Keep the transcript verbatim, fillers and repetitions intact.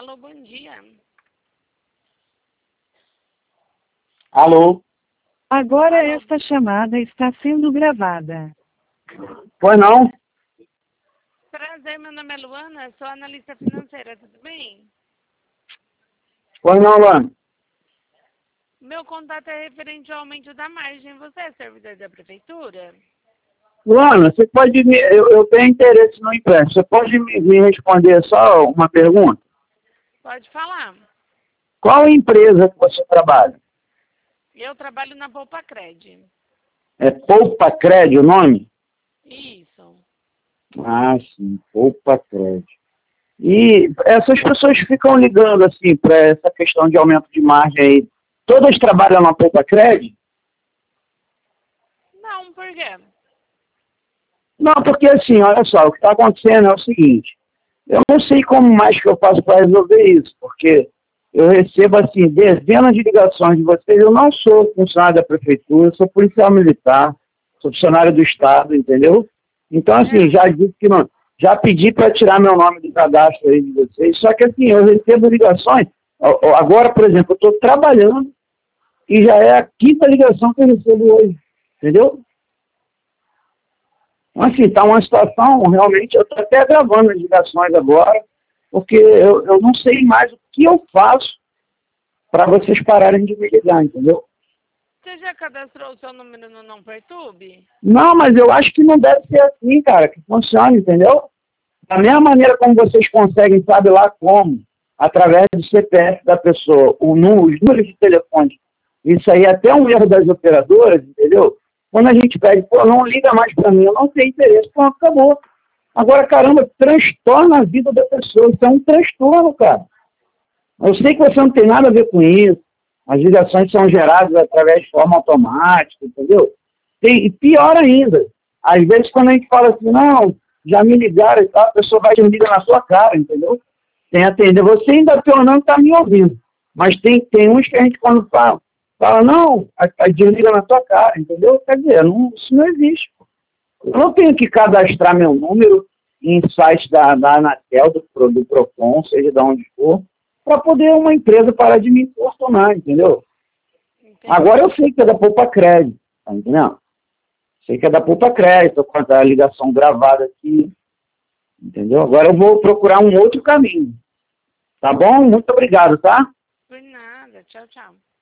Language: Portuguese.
Alô, bom dia. Alô? Agora Alô. esta chamada está sendo gravada. Pois não? Prazer, meu nome é Luana, sou analista financeira, tudo bem? Pois não, Luana? Meu contato é referente ao aumento da margem. Você é servidor da prefeitura? Luana, você pode me... Eu, eu tenho interesse no empréstimo. Você pode me, me responder só uma pergunta? Pode falar. Qual empresa que você trabalha? Eu trabalho na Poupa Cred. É Poupa Cred o nome? Isso. Ah, sim, Poupa Cred. E essas pessoas ficam ligando assim para essa questão de aumento de margem aí. Todas trabalham na Poupa Cred? Não, por quê? Não, porque assim, olha só, o que está acontecendo é o seguinte, eu não sei como mais que eu faço para resolver isso, porque eu recebo, assim, dezenas de ligações de vocês, eu não sou funcionário da prefeitura, sou policial militar, sou funcionário do Estado, entendeu? Então, assim, É. já disse que não, já pedi para tirar meu nome do cadastro aí de vocês, só que assim, eu recebo ligações, agora, por exemplo, eu estou trabalhando e já é a quinta ligação que eu recebo hoje, entendeu? Então, assim, está uma situação, realmente, eu estou até gravando as ligações agora, porque eu, eu não sei mais o que eu faço para vocês pararem de me ligar, entendeu? Você já cadastrou o seu número no Não Perturbe? Não, mas eu acho que não deve ser assim, cara, que funciona, entendeu? Da mesma maneira como vocês conseguem, sabe lá como, através do C P F da pessoa, o número, os números de telefone, isso aí é até um erro das operadoras, entendeu? Quando a gente pede, pô, não liga mais para mim, eu não tenho interesse, pronto, acabou. Agora, caramba, transtorna a vida da pessoa, isso é um transtorno, cara. Eu sei que você não tem nada a ver com isso, as ligações são geradas através de forma automática, entendeu? Tem, e pior ainda, às vezes quando a gente fala assim, não, já me ligaram e tal, a pessoa vai te ligar na sua cara, entendeu? Tem atender, você ainda pelo menos está me ouvindo, mas tem, tem uns que a gente quando fala, fala, não, a, a desliga na sua cara, entendeu? Quer dizer, não, isso não existe. Eu não tenho que cadastrar meu número em sites da, da Anatel, do, do Procon, seja de onde for, para poder uma empresa parar de me importunar, entendeu? Entendi. Agora eu sei que é da Poupa Cred, tá entendendo? Sei que é da Poupa Cred, estou com a ligação gravada aqui, entendeu? Agora eu vou procurar um outro caminho, tá bom? Muito obrigado, tá? Por nada. Tchau, tchau.